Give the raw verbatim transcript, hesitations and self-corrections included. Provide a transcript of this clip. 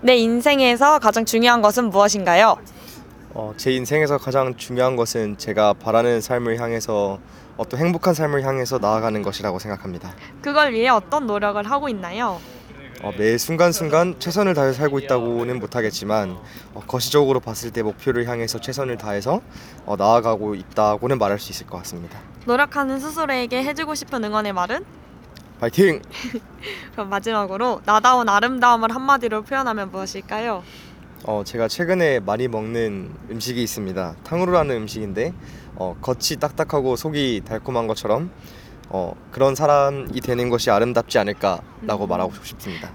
내 인생에서 가장 중요한 것은 무엇인가요? 어, 제 인생에서 가장 중요한 것은 제가 바라는 삶을 향해서 어떤 행복한 삶을 향해서 나아가는 것이라고 생각합니다. 그걸 위해 어떤 노력을 하고 있나요? 어, 매 순간순간 최선을 다해 살고 있다고는 못하겠지만 어, 거시적으로 봤을 때 목표를 향해서 최선을 다해서 어, 나아가고 있다고는 말할 수 있을 것 같습니다. 노력하는 스스로에게 해주고 싶은 응원의 말은? 파이팅! 그럼 마지막으로 나다운 아름다움을 한마디로 표현하면 무엇일까요? 어, 제가 최근에 많이 먹는 음식이 있습니다. 탕후루라는 음식인데 어, 겉이 딱딱하고 속이 달콤한 것처럼 어, 그런 사람이 되는 것이 아름답지 않을까라고 말하고 싶습니다.